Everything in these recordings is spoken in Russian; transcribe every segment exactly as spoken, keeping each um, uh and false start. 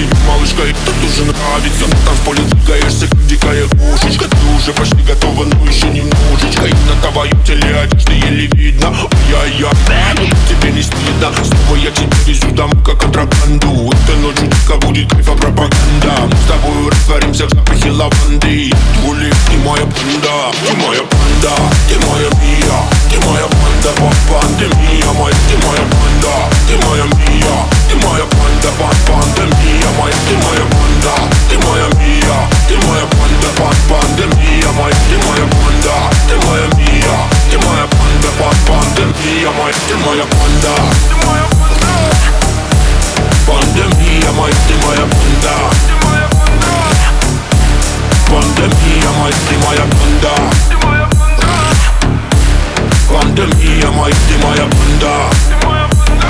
тебе, малышка, это тоже нравится. На танцполе двигаешься, как дикая кошечка. Ты уже почти готова, но еще немножечко. И на твоем теле одежды еле видно. Ой-я-я, тебе не стыдно. Снова я тебя везу домой, как контрабанду. Этой ночью дико будет кайфа пропаганда. Мы с тобой растворимся в запахе лаванды. Твой лифт, ты моя панда, ты моя панда, ты моя мия, ты моя панда, панда мия, моя, ты моя панда, ты моя мия, ты моя панда, панда мия, моя, ты моя панда, ты моя мия, ты моя панда, панда мия, моя, ты моя панда, ты моя мия, ты моя панда, панда мия, моя, ты моя панда, ты моя панда, панда мия, моя, ты моя панда, ты моя панда, панда мия, моя, ты моя панда, ты моя панда, панда мия, моя, ты моя панда, ты моя панда,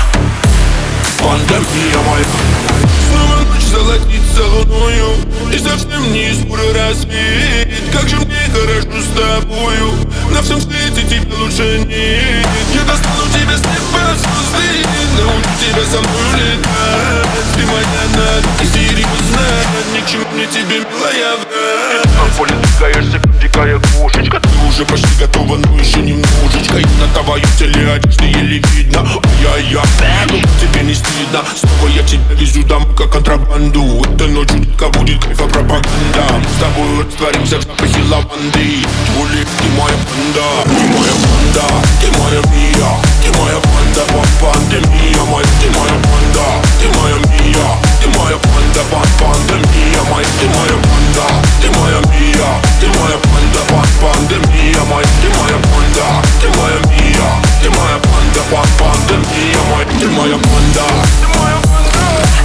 панда мия, моя. Снова ночь золотится луною, и совсем не скоро рассвет. Как же мне хорошо с тобою, на всем свете тебе лучше нет. Я достану тебя с неба звезды, научу тебя со мной летать. Ты моя надо, ты серьезная, ни к чему мне тебе, милая, врать. На поле двигаешься, как дикая кошечка. Ты уже почти готова, но еще немножечко. И на твоем теле одежды еле видно. Ой-я-я, тебе не стыдно. Снова я тебя везу домой, как контрабанду. Этой ночью дико будет кайфа пропаганда. Мы с тобой растворимся в запахе лаванды. Твой лифт, ты моя панда, ты моя панда, ты моя мия, ты моя панда, панда мия, моя, ты моя панда, ты моя мия, ты моя панда, панда мия, моя, ты моя панда, ты моя мия, ты моя панда, панда мия, моя, ты моя панда, ты моя мия, ты моя панда, панда мия, моя, ты моя панда, ты моя панда,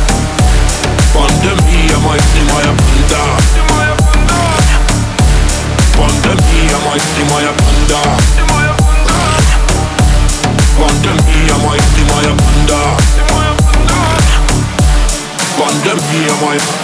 панда мия, моя, ты моя панда, ты моя панда, панда мия, моя, ты моя панда, ты моя панда, панда мия, моя, ты моя панда, ты моя панда, панда мия, моя.